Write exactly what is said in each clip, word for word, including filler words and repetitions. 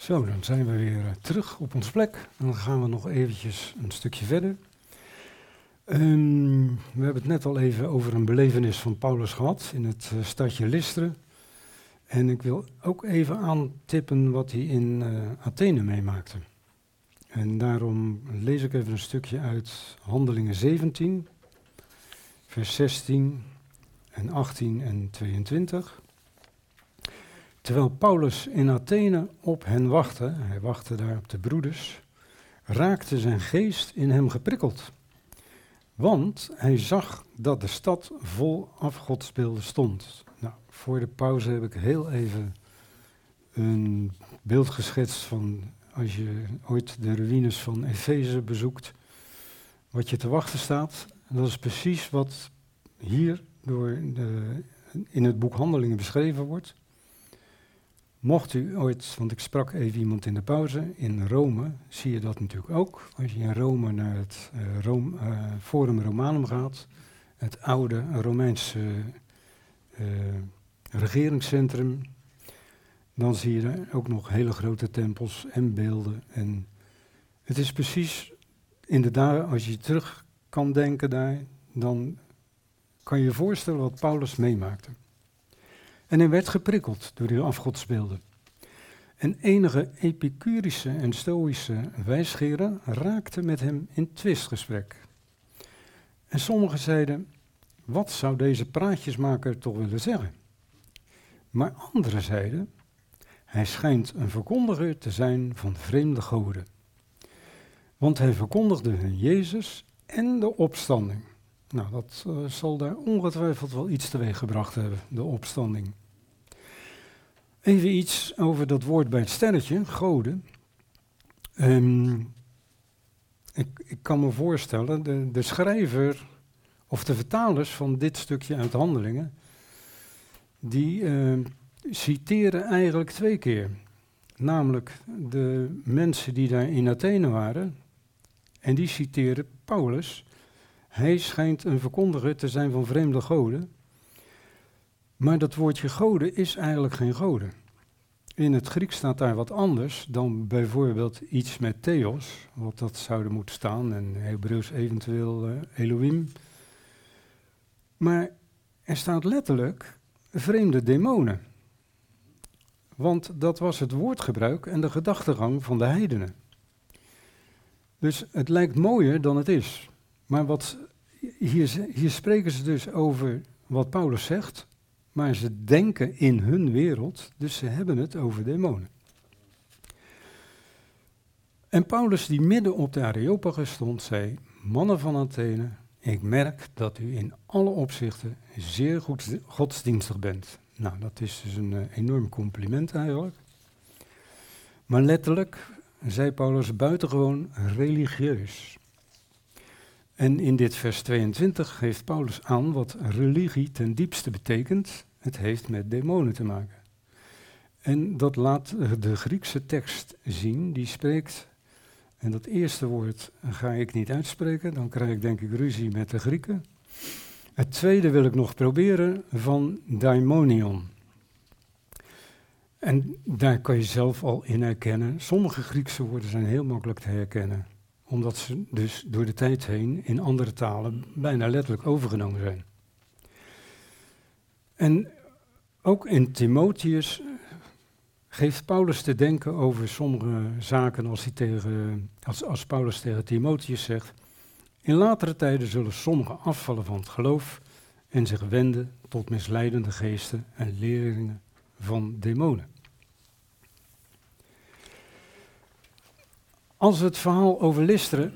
Zo, dan zijn we weer uh, terug op onze plek. En dan gaan we nog eventjes een stukje verder. Um, we hebben het net al even over een belevenis van Paulus gehad in het uh, stadje Lystra. En ik wil ook even aantippen wat hij in uh, Athene meemaakte. En daarom lees ik even een stukje uit Handelingen zeventien, vers zestien en achttien en tweeëntwintig. Terwijl Paulus in Athene op hen wachtte, hij wachtte daar op de broeders, raakte zijn geest in hem geprikkeld. Want hij zag dat de stad vol afgodsbeelden stond. Nou, voor de pauze heb ik heel even een beeld geschetst van als je ooit de ruïnes van Efeze bezoekt, wat je te wachten staat. Dat is precies wat hier door de, in het boek Handelingen beschreven wordt. Mocht u ooit, want ik sprak even iemand in de pauze, in Rome zie je dat natuurlijk ook. Als je in Rome naar het uh, Rome, uh, Forum Romanum gaat, het oude Romeinse uh, regeringscentrum, dan zie je daar ook nog hele grote tempels en beelden. En het is precies inderdaad, als je terug kan denken daar, dan kan je je voorstellen wat Paulus meemaakte. En hij werd geprikkeld door die afgodsbeelden. En enige epicurische en stoïsche wijsgeren raakten met hem in twistgesprek. En sommigen zeiden, wat zou deze praatjesmaker toch willen zeggen? Maar anderen zeiden, hij schijnt een verkondiger te zijn van vreemde goden. Want hij verkondigde hun Jezus en de opstanding. Nou, dat uh, zal daar ongetwijfeld wel iets teweeg gebracht hebben, de opstanding. Even iets over dat woord bij het sterretje, goden. Um, ik, ik kan me voorstellen, de, de schrijver of de vertalers van dit stukje uit Handelingen, die uh, citeren eigenlijk twee keer. Namelijk de mensen die daar in Athene waren, en die citeren Paulus. Hij schijnt een verkondiger te zijn van vreemde goden. Maar dat woordje goden is eigenlijk geen goden. In het Grieks staat daar wat anders dan bijvoorbeeld iets met theos, wat dat zouden moeten staan, en Hebreeuws eventueel uh, Elohim. Maar er staat letterlijk vreemde demonen. Want dat was het woordgebruik en de gedachtegang van de heidenen. Dus het lijkt mooier dan het is. Maar wat, hier, hier spreken ze dus over wat Paulus zegt, maar ze denken in hun wereld, dus ze hebben het over demonen. En Paulus, die midden op de Areopagus stond, zei, mannen van Athene, ik merk dat u in alle opzichten zeer goed godsdienstig bent. Nou, dat is dus een uh, enorm compliment eigenlijk. Maar letterlijk zei Paulus buitengewoon religieus. En in dit vers tweeëntwintig geeft Paulus aan wat religie ten diepste betekent. Het heeft met demonen te maken. En dat laat de Griekse tekst zien, die spreekt, en dat eerste woord ga ik niet uitspreken, dan krijg ik denk ik ruzie met de Grieken. Het tweede wil ik nog proberen, van daimonion. En daar kan je zelf al in herkennen. Sommige Griekse woorden zijn heel makkelijk te herkennen, omdat ze dus door de tijd heen in andere talen bijna letterlijk overgenomen zijn. En ook in Timotheus geeft Paulus te denken over sommige zaken als, hij tegen, als, als Paulus tegen Timotheus zegt, in latere tijden zullen sommigen afvallen van het geloof en zich wenden tot misleidende geesten en leerlingen van demonen. Als we het verhaal over Lystra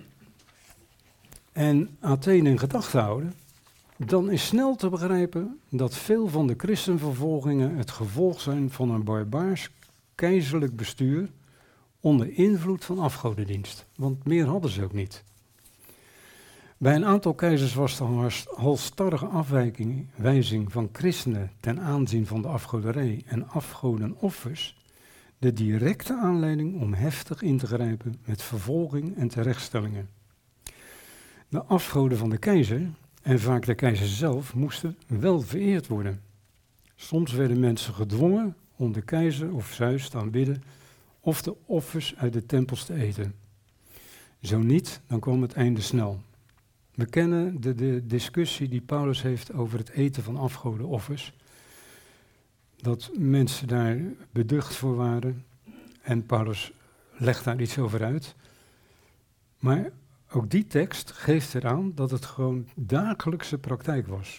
en Athene in gedachten houden, dan is snel te begrijpen dat veel van de christenvervolgingen het gevolg zijn van een barbaars keizerlijk bestuur onder invloed van afgodendienst. Want meer hadden ze ook niet. Bij een aantal keizers was de halstarrige afwijking, wijzing van christenen ten aanzien van de afgoderij en afgodenoffers de directe aanleiding om heftig in te grijpen met vervolging en terechtstellingen. De afgoden van de keizer, en vaak de keizer zelf, moesten wel vereerd worden. Soms werden mensen gedwongen om de keizer of Zeus te aanbidden of de offers uit de tempels te eten. Zo niet, dan kwam het einde snel. We kennen de, de discussie die Paulus heeft over het eten van afgodenoffers. Dat mensen daar beducht voor waren. En Paulus legt daar iets over uit. Maar ook die tekst geeft eraan dat het gewoon dagelijkse praktijk was.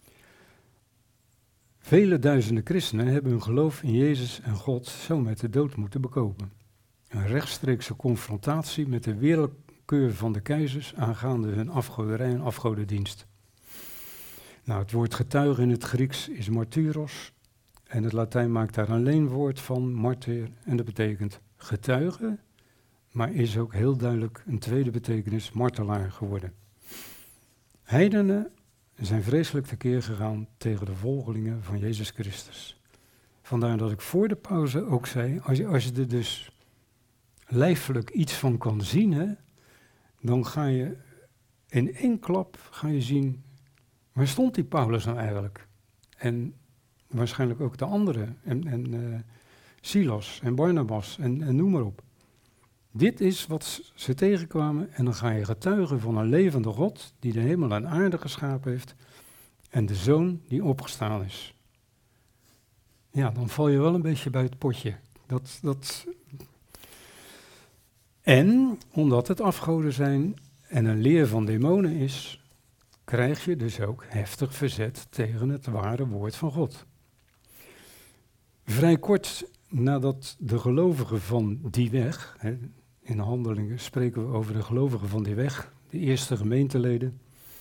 Vele duizenden christenen hebben hun geloof in Jezus en God zo met de dood moeten bekopen. Een rechtstreekse confrontatie met de willekeur van de keizers aangaande hun afgoderij en afgodendienst. Nou, het woord getuige in het Grieks is martyros en het Latijn maakt daar een leenwoord van, martyr, en dat betekent getuige, maar is ook heel duidelijk een tweede betekenis, martelaar geworden. Heidenen zijn vreselijk tekeer gegaan tegen de volgelingen van Jezus Christus. Vandaar dat ik voor de pauze ook zei, als je, als je er dus lijfelijk iets van kan zien, hè, dan ga je in één klap ga je zien, waar stond die Paulus nou eigenlijk? En waarschijnlijk ook de anderen, en, en uh, Silas en Barnabas en, en noem maar op. Dit is wat ze tegenkwamen en dan ga je getuigen van een levende God die de hemel en aarde geschapen heeft en de Zoon die opgestaan is. Ja, dan val je wel een beetje bij het potje. Dat, dat... En omdat het afgoden zijn en een leer van demonen is, krijg je dus ook heftig verzet tegen het ware woord van God. Vrij kort nadat de gelovigen van die weg, hè, in Handelingen spreken we over de gelovigen van die weg, de eerste gemeenteleden,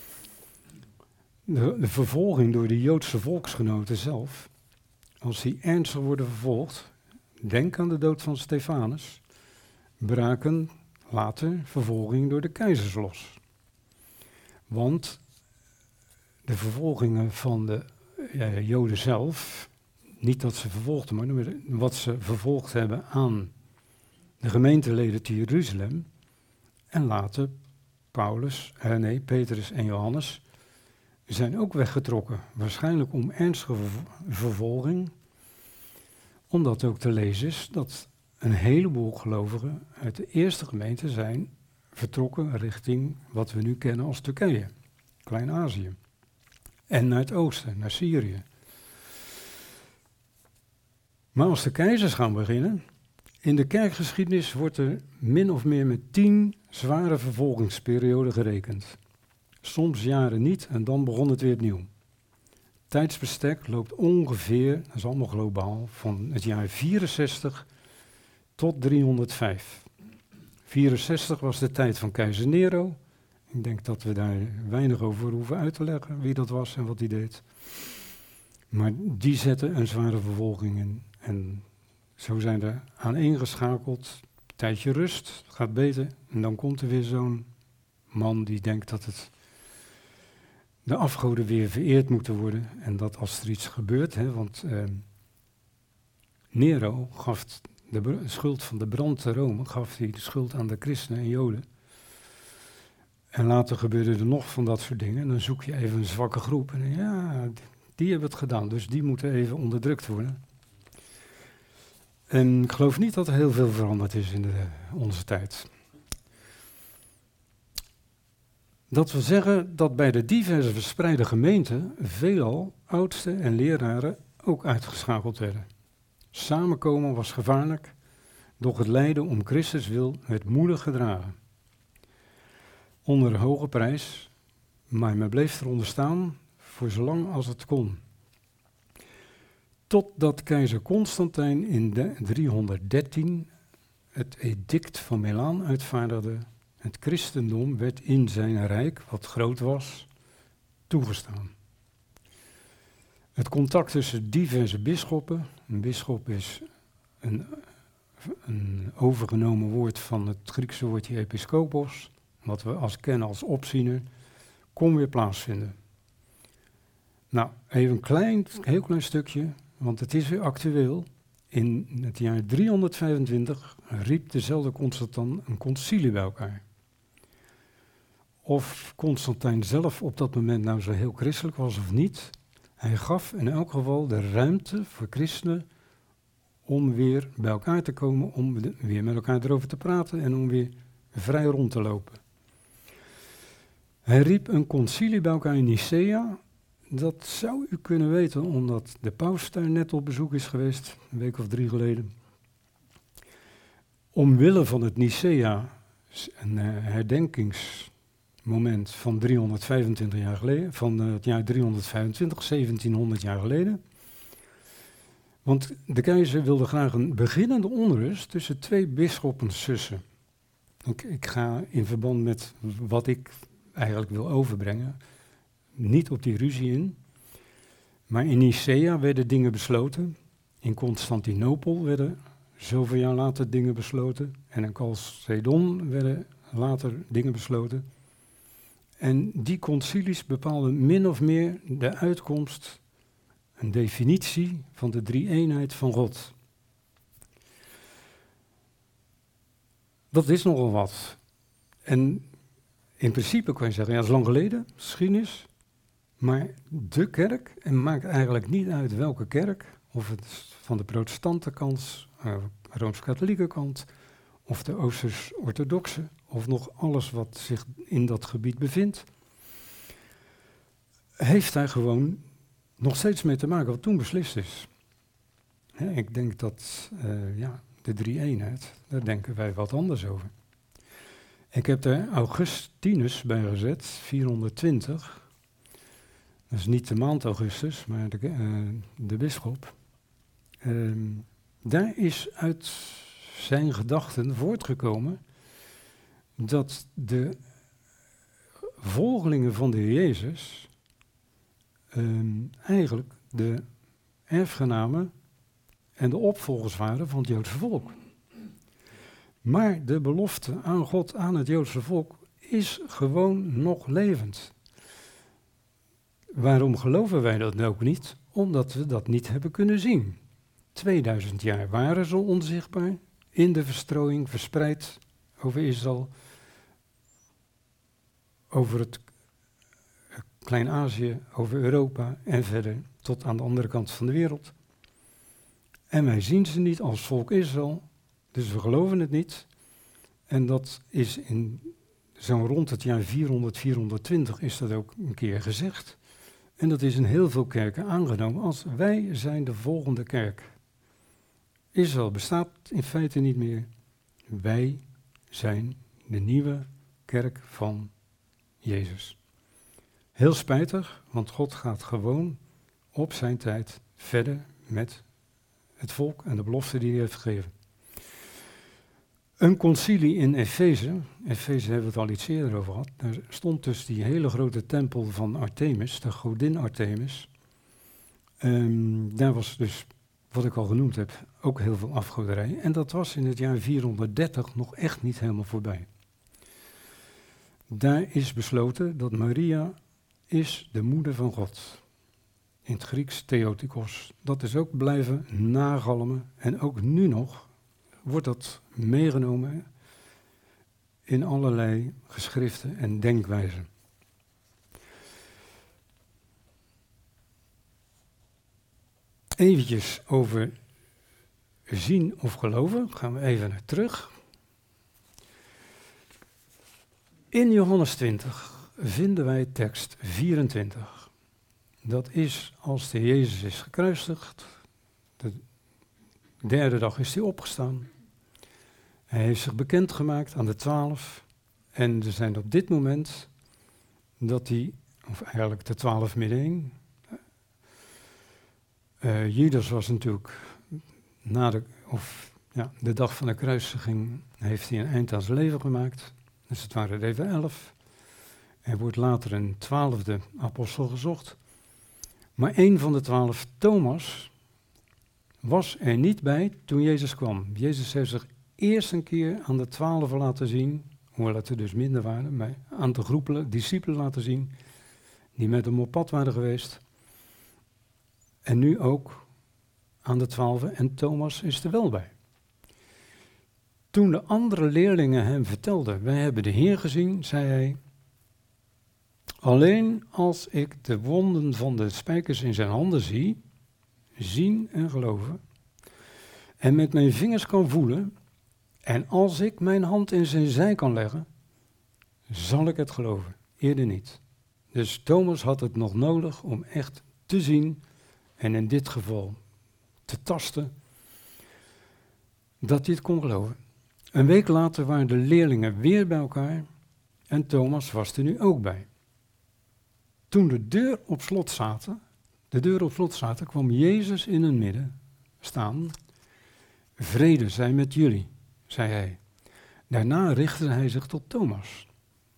de, de vervolging door de Joodse volksgenoten zelf, als die ernstig worden vervolgd, denk aan de dood van Stefanus, braken later vervolging door de keizers los. Want de vervolgingen van de ja, Joden zelf, niet dat ze vervolgden, maar wat ze vervolgd hebben aan de gemeenteleden te Jeruzalem en later Paulus, eh nee, Petrus en Johannes zijn ook weggetrokken. Waarschijnlijk om ernstige vervolging, omdat ook te lezen is dat een heleboel gelovigen uit de eerste gemeente zijn vertrokken richting wat we nu kennen als Turkije, Klein-Azië. En naar het oosten, naar Syrië. Maar als de keizers gaan beginnen, in de kerkgeschiedenis wordt er min of meer met tien zware vervolgingsperioden gerekend. Soms jaren niet en dan begon het weer opnieuw. Tijdsbestek loopt ongeveer, dat is allemaal globaal, van het jaar vierenzestig tot driehonderdvijf. vierenzestig was de tijd van keizer Nero. Ik denk dat we daar weinig over hoeven uit te leggen wie dat was en wat hij deed. Maar die zette een zware vervolging in. En zo zijn er aaneengeschakeld, tijdje rust, het gaat beter. En dan komt er weer zo'n man die denkt dat het de afgoden weer vereerd moeten worden. En dat als er iets gebeurt, hè, want eh, Nero gaf de br- schuld van de brand te Rome, gaf hij de schuld aan de christenen en joden. En later gebeurde er nog van dat soort dingen. En dan zoek je even een zwakke groep. En ja, die hebben het gedaan, dus die moeten even onderdrukt worden. En ik geloof niet dat er heel veel veranderd is in de, onze tijd. Dat wil zeggen dat bij de diverse verspreide gemeenten veelal oudsten en leraren ook uitgeschakeld werden. Samenkomen was gevaarlijk, doch het lijden om Christus wil werd moedig gedragen. Onder een hoge prijs, maar men bleef eronder staan voor zolang als het kon. Totdat keizer Constantijn in de driehonderddertien het edict van Milaan uitvaardigde. Het christendom werd in zijn rijk, wat groot was, toegestaan. Het contact tussen diverse bisschoppen, een bisschop is een, een overgenomen woord van het Griekse woordje episkopos, wat we als kennen als opziener, kon weer plaatsvinden. Nou, even een klein, heel klein stukje, want het is weer actueel. In het jaar driehonderdvijfentwintig riep dezelfde Constantijn een concilie bij elkaar. Of Constantijn zelf op dat moment nou zo heel christelijk was of niet, hij gaf in elk geval de ruimte voor christenen om weer bij elkaar te komen, om de, weer met elkaar erover te praten en om weer vrij rond te lopen. Hij riep een concilie bij elkaar in Nicea. Dat zou u kunnen weten, omdat de paus daar net op bezoek is geweest, een week of drie geleden. Omwille van het Nicea, een uh, herdenkingsmoment van driehonderdvijfentwintig jaar geleden, van uh, het jaar driehonderdvijfentwintig, zeventienhonderd jaar geleden. Want de keizer wilde graag een beginnende onrust tussen twee bisschoppen sussen. Ik, ik ga in verband met wat ik eigenlijk wil overbrengen, niet op die ruzie in. Maar in Nicea werden dingen besloten. In Constantinopel werden zoveel jaar later dingen besloten. En in Chalcedon werden later dingen besloten. En die concilies bepaalden min of meer de uitkomst, een definitie van de drie-eenheid van God. Dat is nogal wat. En in principe kan je zeggen, ja, dat is lang geleden, geschiedenis. Maar de kerk, en het maakt eigenlijk niet uit welke kerk, of het van de protestante kant, uh, Rooms-Katholieke kant, of de Oosters-orthodoxe, of nog alles wat zich in dat gebied bevindt, heeft daar gewoon nog steeds mee te maken wat toen beslist is. Hè, ik denk dat, uh, ja, de drie-eenheid, daar denken wij wat anders over. Ik heb daar Augustinus bij gezet, vierhonderdtwintig. Dat is niet de maand augustus, maar de, uh, de bisschop. Uh, daar is uit zijn gedachten voortgekomen dat de volgelingen van de Heer Jezus uh, eigenlijk de erfgenamen en de opvolgers waren van het Joodse volk. Maar de belofte aan God, aan het Joodse volk, is gewoon nog levend. Waarom geloven wij dat ook niet? Omdat we dat niet hebben kunnen zien. tweeduizend jaar waren ze onzichtbaar, in de verstrooiing, verspreid over Israël, over het Klein-Azië, over Europa en verder tot aan de andere kant van de wereld. En wij zien ze niet als volk Israël, dus we geloven het niet. En dat is in zo'n rond het jaar vierhonderd, vierhonderdtwintig is dat ook een keer gezegd. En dat is in heel veel kerken aangenomen als wij zijn de volgende kerk. Israël bestaat in feite niet meer. Wij zijn de nieuwe kerk van Jezus. Heel spijtig, want God gaat gewoon op zijn tijd verder met het volk en de belofte die hij heeft gegeven. Een concilie in Efeze, Efeze hebben we het al iets eerder over gehad, daar stond dus die hele grote tempel van Artemis, de godin Artemis. Um, daar was dus, wat ik al genoemd heb, ook heel veel afgoderij. En dat was in het jaar vierhonderddertig nog echt niet helemaal voorbij. Daar is besloten dat Maria is de moeder van God. In het Grieks Theotokos. Dat is ook blijven nagalmen en ook nu nog wordt dat meegenomen in allerlei geschriften en denkwijzen. Eventjes over zien of geloven, gaan we even naar terug. In Johannes twintig vinden wij tekst vierentwintig. Dat is als de Jezus is gekruisigd, de derde dag is hij opgestaan. Hij heeft zich bekendgemaakt aan de twaalf. En er zijn op dit moment dat hij, of eigenlijk de twaalf min één. Uh, Judas was natuurlijk na de, of ja, de dag van de kruisiging heeft hij een eind aan zijn leven gemaakt. Dus het waren er even elf. Er wordt later een twaalfde apostel gezocht. Maar één van de twaalf, Thomas, was er niet bij toen Jezus kwam. Jezus heeft zich eerst een keer aan de twaalf laten zien, hoewel het er dus minder waren, maar aan de groepen discipelen laten zien, die met hem op pad waren geweest. En nu ook aan de twaalf, en Thomas is er wel bij. Toen de andere leerlingen hem vertelden, wij hebben de Heer gezien, zei hij, alleen als ik de wonden van de spijkers in zijn handen zie, zien en geloven. en met mijn vingers kan voelen, en als ik mijn hand in zijn zij kan leggen, zal ik het geloven. Eerder niet. Dus Thomas had het nog nodig om echt te zien, en in dit geval te tasten, dat hij het kon geloven. Een week later waren de leerlingen weer bij elkaar en Thomas was er nu ook bij. Toen de deur op slot zaten, de deur op slot zaten, kwam Jezus in hun midden staan. Vrede zij met jullie, zei hij. Daarna richtte hij zich tot Thomas.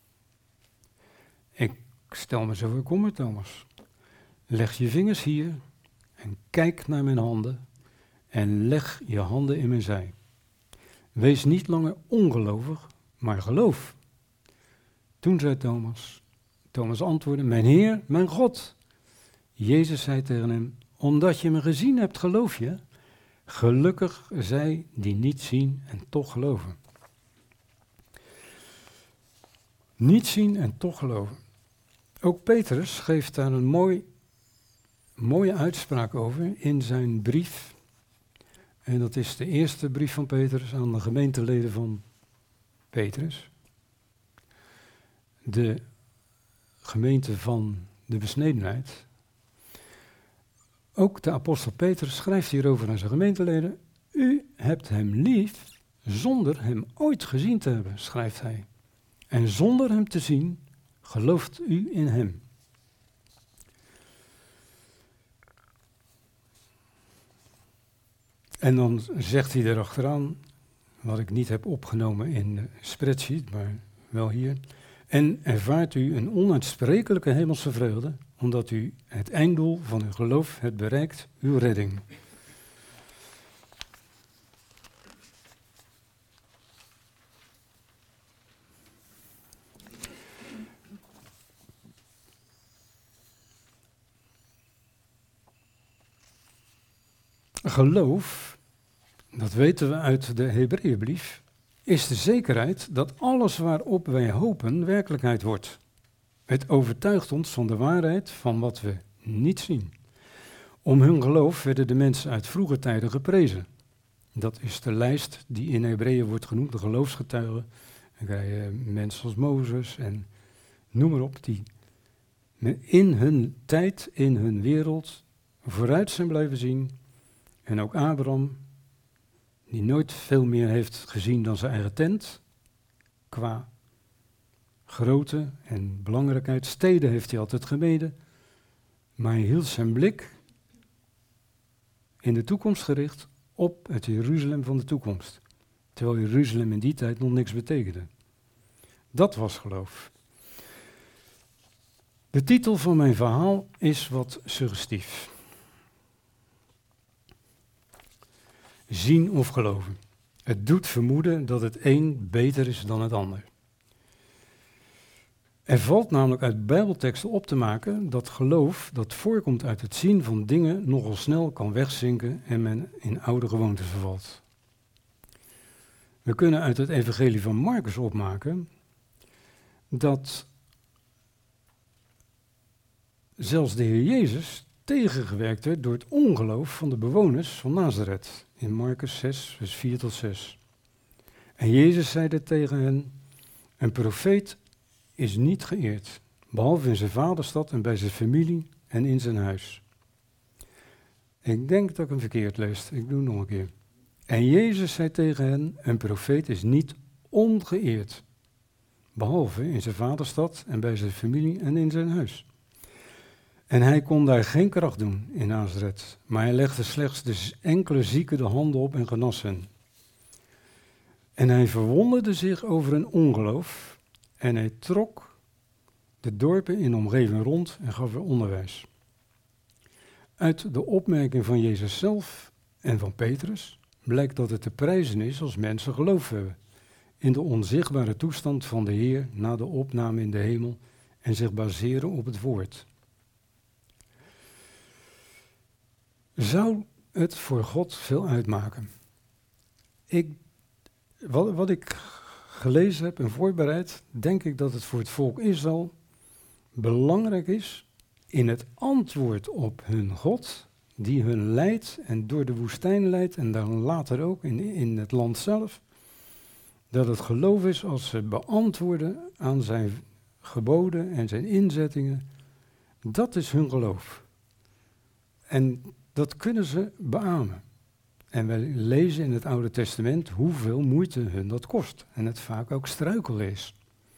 Ik stel me zo voor, kom maar Thomas. Leg je vingers hier en kijk naar mijn handen en leg je handen in mijn zij. Wees niet langer ongelovig, maar geloof. Toen zei Thomas, Thomas antwoordde, mijn Heer, mijn God. Jezus zei tegen hem, omdat je me gezien hebt, geloof je? Gelukkig zij die niet zien en toch geloven. Niet zien en toch geloven. Ook Petrus geeft daar een mooi, mooie uitspraak over in zijn brief. En dat is de eerste brief van Petrus aan de gemeenteleden van Petrus. De gemeente van de besnedenheid. Ook de apostel Petrus schrijft hierover aan zijn gemeenteleden. U hebt hem lief zonder hem ooit gezien te hebben, schrijft hij. En zonder hem te zien, gelooft u in hem. En dan zegt hij erachteraan, wat ik niet heb opgenomen in de spreadsheet, maar wel hier. En ervaart u een onuitsprekelijke hemelse vreugde, omdat u het einddoel van uw geloof hebt bereikt, uw redding. Geloof, dat weten we uit de Hebreeënbrief, is de zekerheid dat alles waarop wij hopen werkelijkheid wordt. Het overtuigt ons van de waarheid van wat we niet zien. Om hun geloof werden de mensen uit vroege tijden geprezen. Dat is de lijst die in Hebreeën wordt genoemd, de geloofsgetuigen. Dan krijg je mensen als Mozes en noem maar op, die in hun tijd, in hun wereld, vooruit zijn blijven zien. En ook Abraham, die nooit veel meer heeft gezien dan zijn eigen tent, qua grootte en belangrijkheid. Steden heeft hij altijd gemeden, maar hij hield zijn blik in de toekomst gericht op het Jeruzalem van de toekomst. Terwijl Jeruzalem in die tijd nog niks betekende. Dat was geloof. De titel van mijn verhaal is wat suggestief. Zien of geloven. Het doet vermoeden dat het een beter is dan het ander. Er valt namelijk uit Bijbelteksten op te maken dat geloof dat voorkomt uit het zien van dingen nogal snel kan wegzinken en men in oude gewoontes vervalt. We kunnen uit het evangelie van Marcus opmaken dat zelfs de Heer Jezus tegengewerkt werd door het ongeloof van de bewoners van Nazareth. In Marcus zes, vers vier tot zes. En Jezus zeide tegen hen, een profeet is niet geëerd, behalve in zijn vaderstad en bij zijn familie en in zijn huis. Ik denk dat ik hem verkeerd lees, ik doe het nog een keer. En Jezus zei tegen hen, een profeet is niet ongeëerd, behalve in zijn vaderstad en bij zijn familie en in zijn huis. En hij kon daar geen kracht doen in Nazareth, maar hij legde slechts de enkele zieken de handen op en genas hen. En hij verwonderde zich over hun ongeloof en hij trok de dorpen in de omgeving rond en gaf er onderwijs. Uit de opmerking van Jezus zelf en van Petrus blijkt dat het te prijzen is als mensen geloof hebben in de onzichtbare toestand van de Heer na de opname in de hemel en zich baseren op het woord. Zou het voor God veel uitmaken? Ik, wat, wat ik gelezen heb en voorbereid, denk ik dat het voor het volk Israël belangrijk is in het antwoord op hun God, die hun leidt en door de woestijn leidt en dan later ook in, in het land zelf. Dat het geloof is als ze beantwoorden aan zijn geboden en zijn inzettingen. Dat is hun geloof. En dat kunnen ze beamen. En wij lezen in het Oude Testament hoeveel moeite hun dat kost. En het vaak ook struikel is.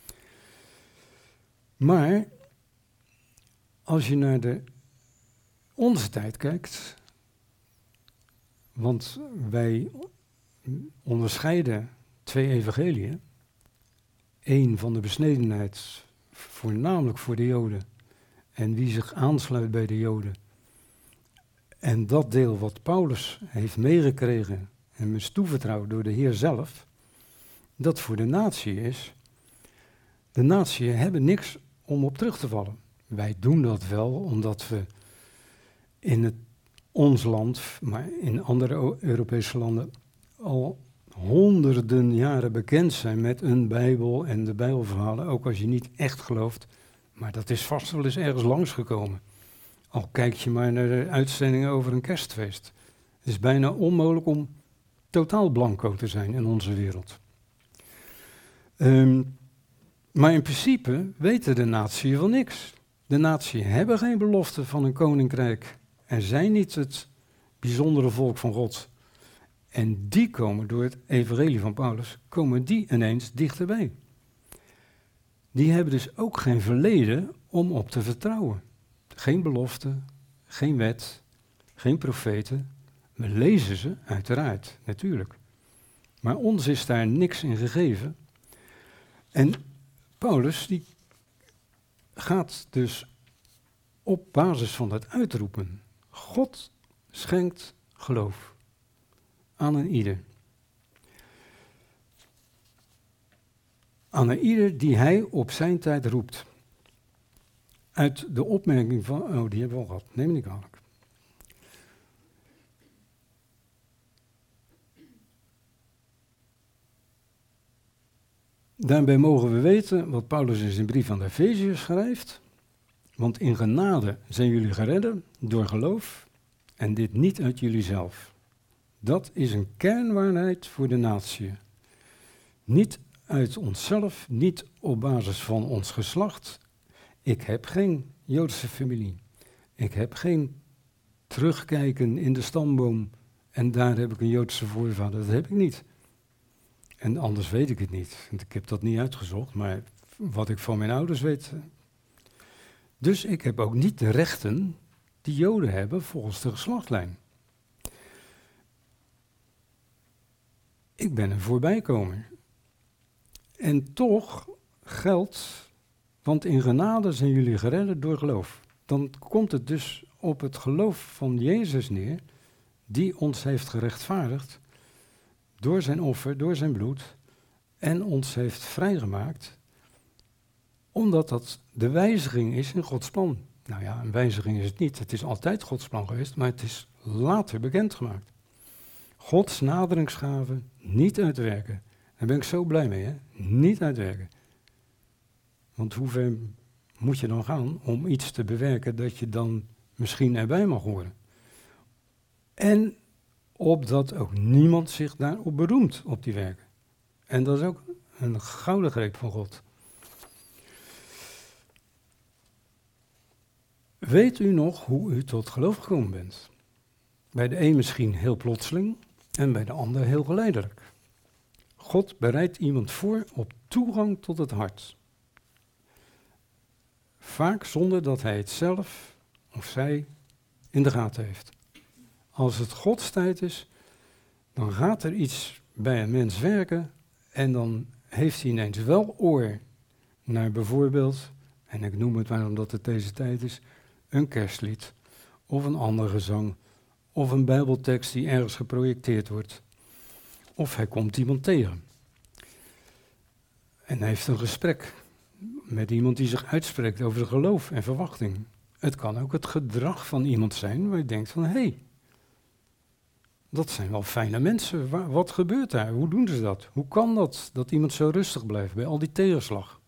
Maar als je naar de, onze tijd kijkt, want wij onderscheiden twee evangeliën. Eén van de besnedenheid, voornamelijk voor de Joden. En wie zich aansluit bij de Joden. En dat deel wat Paulus heeft meegekregen en is toevertrouwd door de Heer zelf, dat voor de natie is. De natie hebben niks om op terug te vallen. Wij doen dat wel omdat we in het, ons land, maar in andere Europese landen, al honderden jaren bekend zijn met een Bijbel en de Bijbelverhalen, ook als je niet echt gelooft. Maar dat is vast wel eens ergens langsgekomen. Al kijk je maar naar de uitzendingen over een kerstfeest. Het is bijna onmogelijk om totaal blanco te zijn in onze wereld. Um, maar in principe weten de natie wel niks. De natie hebben geen belofte van een koninkrijk en zijn niet het bijzondere volk van God. En die komen door het evangelie van Paulus, komen die ineens dichterbij. Die hebben dus ook geen verleden om op te vertrouwen. Geen belofte, geen wet, geen profeten. We lezen ze uiteraard, natuurlijk. Maar ons is daar niks in gegeven. En Paulus die gaat dus op basis van dat uitroepen. God schenkt geloof aan een ieder. Aan een ieder die hij op zijn tijd roept. Uit de opmerking van, oh die hebben we al gehad, neem me niet kwalijk. Daarbij mogen we weten wat Paulus in zijn brief aan de Efeziërs schrijft. Want in genade zijn jullie geredden door geloof en dit niet uit jullie zelf. Dat is een kernwaarheid voor de natie. Niet uit onszelf, niet op basis van ons geslacht. Ik heb geen Joodse familie. Ik heb geen terugkijken in de stamboom en daar heb ik een Joodse voorvader. Dat heb ik niet. En anders weet ik het niet. Want ik heb dat niet uitgezocht, maar wat ik van mijn ouders weet. Dus ik heb ook niet de rechten die Joden hebben volgens de geslachtlijn. Ik ben een voorbijkomer. En toch geldt, want in genade zijn jullie geredden door geloof. Dan komt het dus op het geloof van Jezus neer, die ons heeft gerechtvaardigd door zijn offer, door zijn bloed, en ons heeft vrijgemaakt, omdat dat de wijziging is in Gods plan. Nou ja, een wijziging is het niet. Het is altijd Gods plan geweest, maar het is later bekendgemaakt. Gods naderingsgave niet uitwerken. Daar ben ik zo blij mee, hè? Niet uitwerken. Want hoe ver moet je dan gaan om iets te bewerken dat je dan misschien erbij mag horen? En opdat ook niemand zich daarop beroemt, op die werken. En dat is ook een gouden greep van God. Weet u nog hoe u tot geloof gekomen bent? Bij de een misschien heel plotseling en bij de ander heel geleidelijk. God bereidt iemand voor op toegang tot het hart. Vaak zonder dat hij het zelf of zij in de gaten heeft. Als het Gods tijd is, dan gaat er iets bij een mens werken en dan heeft hij ineens wel oor naar bijvoorbeeld, en ik noem het maar omdat het deze tijd is, een kerstlied of een ander gezang of een bijbeltekst die ergens geprojecteerd wordt. Of hij komt iemand tegen en hij heeft een gesprek met iemand die zich uitspreekt over geloof en verwachting. Het kan ook het gedrag van iemand zijn waar je denkt van, hé, hey, dat zijn wel fijne mensen. Waar, wat gebeurt daar? Hoe doen ze dat? Hoe kan dat, dat iemand zo rustig blijft bij al die tegenslag?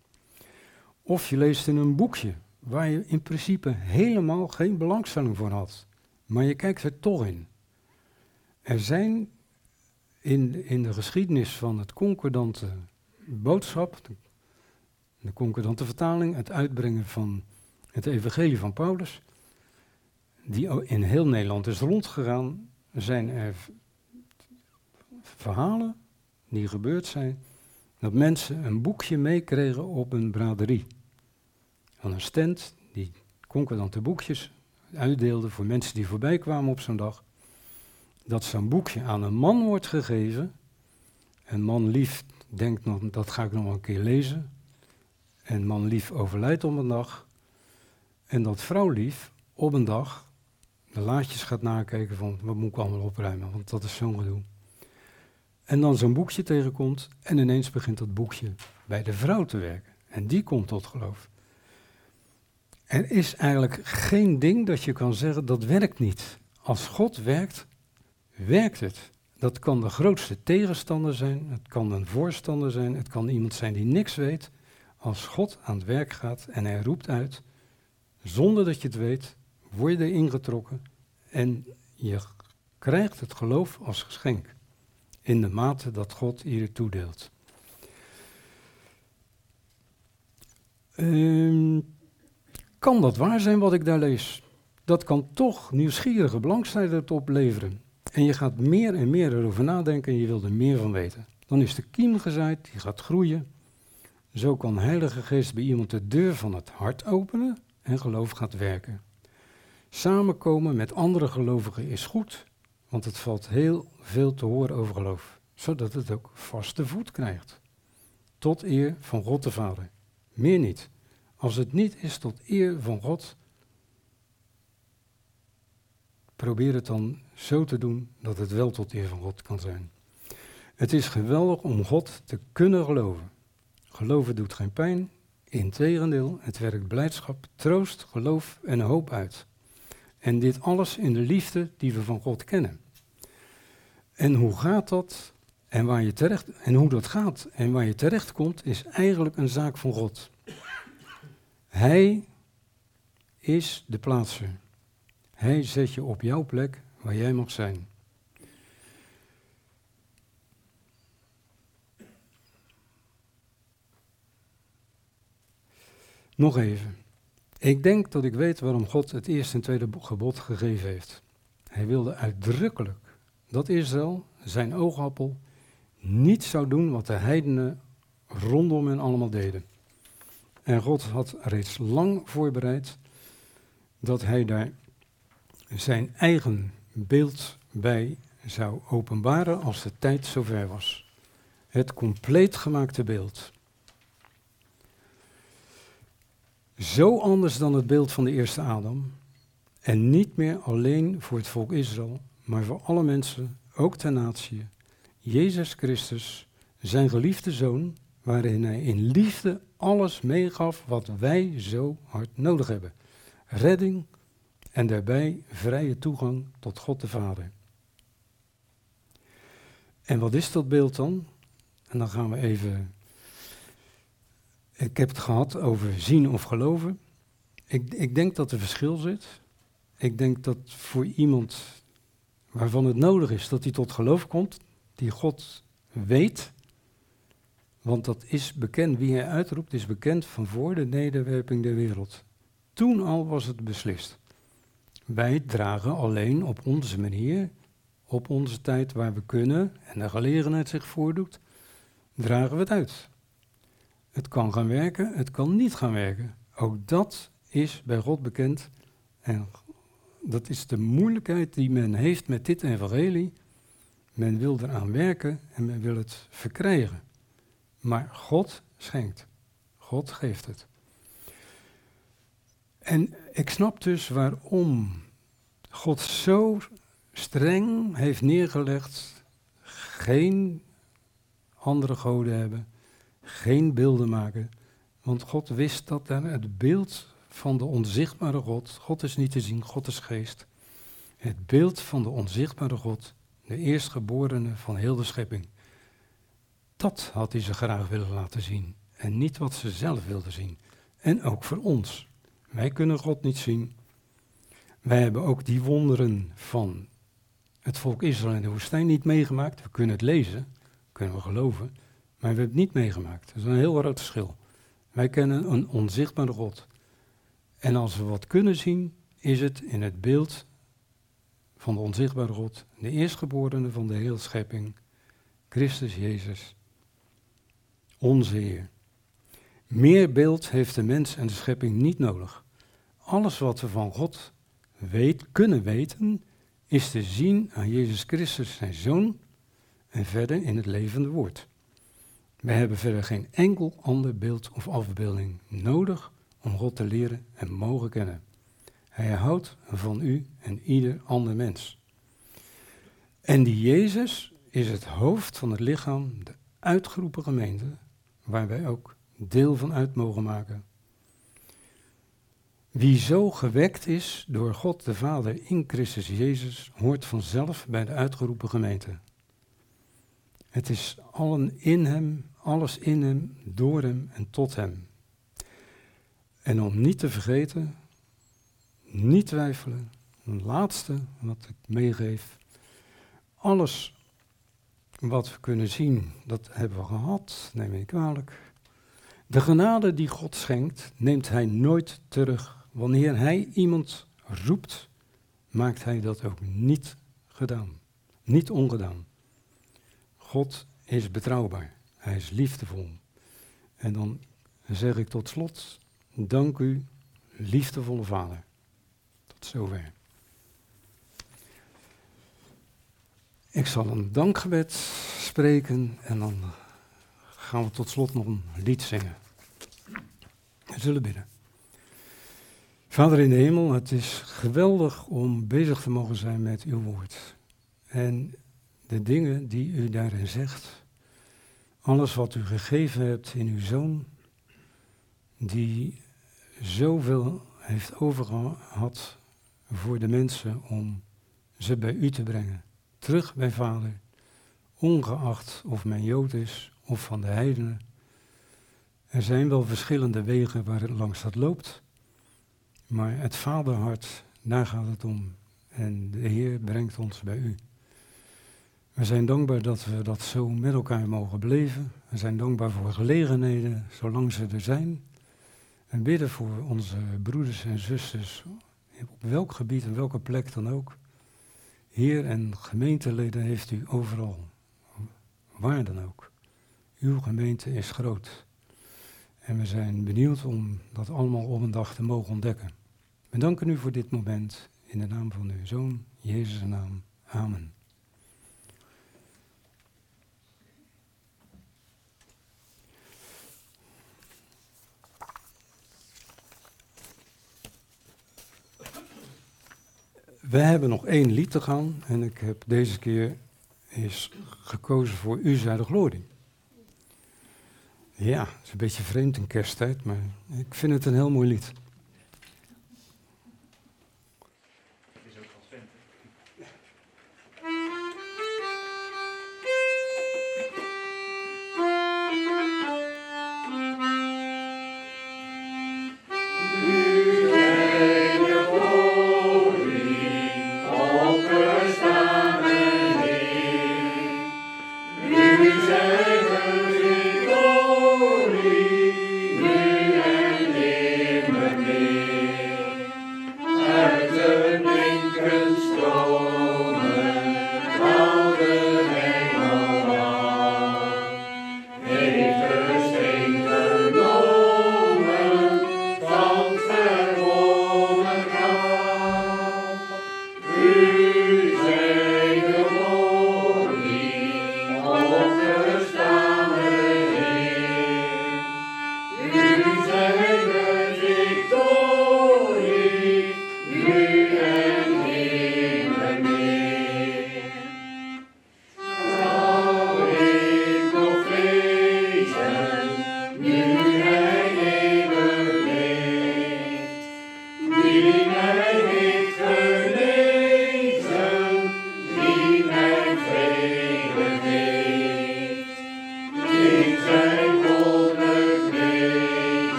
Of je leest in een boekje waar je in principe helemaal geen belangstelling voor had. Maar je kijkt er toch in. Er zijn in, in de geschiedenis van het concordante boodschap, de, de concordante vertaling, het uitbrengen van het evangelie van Paulus, die in heel Nederland is rondgegaan, zijn er verhalen die gebeurd zijn, dat mensen een boekje meekregen op een braderie. Van een stand die concordante boekjes uitdeelde voor mensen die voorbij kwamen op zo'n dag. Dat zo'n boekje aan een man wordt gegeven. Een man lief denkt nog, dat ga ik nog een keer lezen. En man lief overlijdt op een dag. En dat vrouw lief op een dag de laadjes gaat nakijken van wat moet ik allemaal opruimen, want dat is zo'n gedoe. En dan zo'n boekje tegenkomt en ineens begint dat boekje bij de vrouw te werken. En die komt tot geloof. Er is eigenlijk geen ding dat je kan zeggen dat werkt niet. Als God werkt, werkt het. Dat kan de grootste tegenstander zijn, het kan een voorstander zijn, het kan iemand zijn die niks weet. Als God aan het werk gaat en hij roept uit, zonder dat je het weet, word je erin getrokken en je krijgt het geloof als geschenk. In de mate dat God je toedeelt. Um, kan dat waar zijn wat ik daar lees? Dat kan toch nieuwsgierige belangstelling opleveren. En je gaat meer en meer erover nadenken en je wil er meer van weten. Dan is de kiem gezaaid, die gaat groeien. Zo kan de Heilige Geest bij iemand de deur van het hart openen en geloof gaat werken. Samenkomen met andere gelovigen is goed, want het valt heel veel te horen over geloof, zodat het ook vaste voet krijgt. Tot eer van God de Vader. Meer niet. Als het niet is tot eer van God, probeer het dan zo te doen dat het wel tot eer van God kan zijn. Het is geweldig om God te kunnen geloven. Geloven doet geen pijn, integendeel, het werkt blijdschap, troost, geloof en hoop uit. En dit alles in de liefde die we van God kennen. En hoe gaat dat en, waar je terecht, en hoe dat gaat en waar je terecht komt, is eigenlijk een zaak van God. Hij is de plaatser. Hij zet je op jouw plek waar jij mag zijn. Nog even. Ik denk dat ik weet waarom God het eerste en tweede gebod gegeven heeft. Hij wilde uitdrukkelijk dat Israël, zijn oogappel, niet zou doen wat de heidenen rondom hen allemaal deden. En God had reeds lang voorbereid dat hij daar zijn eigen beeld bij zou openbaren als de tijd zover was. Het compleet gemaakte beeld. Zo anders dan het beeld van de eerste Adam. En niet meer alleen voor het volk Israël, maar voor alle mensen, ook ter natie. Jezus Christus, zijn geliefde zoon, waarin hij in liefde alles meegaf wat wij zo hard nodig hebben. Redding en daarbij vrije toegang tot God de Vader. En wat is dat beeld dan? En dan gaan we even... Ik heb het gehad over zien of geloven. Ik, ik denk dat er verschil zit. Ik denk dat voor iemand waarvan het nodig is dat hij tot geloof komt, die God weet, want dat is bekend, wie hij uitroept, is bekend van voor de nederwerping der wereld. Toen al was het beslist. Wij dragen alleen op onze manier, op onze tijd waar we kunnen en de gelegenheid zich voordoet, dragen we het uit. Het kan gaan werken, het kan niet gaan werken. Ook dat is bij God bekend. En dat is de moeilijkheid die men heeft met dit evangelie. Men wil eraan werken en men wil het verkrijgen. Maar God schenkt. God geeft het. En ik snap dus waarom God zo streng heeft neergelegd, geen andere goden hebben, geen beelden maken. Want God wist dat daar het beeld van de onzichtbare God, God is niet te zien, God is geest. Het beeld van de onzichtbare God, de eerstgeborene van heel de schepping. Dat had hij ze graag willen laten zien. En niet wat ze zelf wilden zien. En ook voor ons. Wij kunnen God niet zien. Wij hebben ook die wonderen van het volk Israël in de woestijn niet meegemaakt. We kunnen het lezen, kunnen we geloven, maar we hebben het niet meegemaakt. Dat is een heel groot verschil. Wij kennen een onzichtbare God. En als we wat kunnen zien, is het in het beeld van de onzichtbare God, de eerstgeborene van de hele schepping, Christus Jezus, onze Heer. Meer beeld heeft de mens en de schepping niet nodig. Alles wat we van God weet, kunnen weten, is te zien aan Jezus Christus, zijn Zoon, en verder in het levende woord. Wij hebben verder geen enkel ander beeld of afbeelding nodig om God te leren en mogen kennen. Hij houdt van u en ieder ander mens. En die Jezus is het hoofd van het lichaam, de uitgeroepen gemeente, waar wij ook deel van uit mogen maken. Wie zo gewekt is door God de Vader in Christus Jezus, hoort vanzelf bij de uitgeroepen gemeente. Het is allen in hem, alles in hem, door hem en tot hem. En om niet te vergeten, niet twijfelen, een laatste wat ik meegeef. Alles wat we kunnen zien, dat hebben we gehad, neem me niet kwalijk. De genade die God schenkt, neemt hij nooit terug. Wanneer hij iemand roept, maakt hij dat ook niet gedaan, niet ongedaan. God is betrouwbaar, hij is liefdevol. En dan zeg ik tot slot, dank u, liefdevolle Vader. Tot zover. Ik zal een dankgebed spreken en dan gaan we tot slot nog een lied zingen. We zullen bidden. Vader in de hemel, het is geweldig om bezig te mogen zijn met uw woord. En de dingen die u daarin zegt, alles wat u gegeven hebt in uw Zoon, die zoveel heeft overgehad voor de mensen om ze bij u te brengen. Terug bij Vader, ongeacht of men Jood is of van de heidenen. Er zijn wel verschillende wegen waar het langs dat loopt, maar het vaderhart, daar gaat het om. En de Heer brengt ons bij u. We zijn dankbaar dat we dat zo met elkaar mogen beleven. We zijn dankbaar voor gelegenheden, zolang ze er zijn. En bidden voor onze broeders en zusters, op welk gebied en welke plek dan ook. Heer en gemeenteleden heeft u overal, waar dan ook. Uw gemeente is groot. En we zijn benieuwd om dat allemaal op een dag te mogen ontdekken. We danken u voor dit moment, in de naam van uw Zoon, Jezus' naam. Amen. We hebben nog één lied te gaan en ik heb deze keer eens gekozen voor U zij de glorie. Ja, het is een beetje vreemd in kersttijd, maar ik vind het een heel mooi lied. Het is ook van Sven. Nu en nimmer.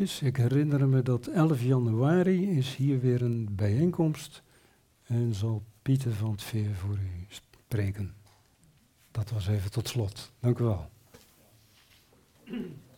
eventjes. Ik herinner me dat elf januari is hier weer een bijeenkomst en zal Pieter van het Veer voor u spreken. Dat was even tot slot. Dank u wel.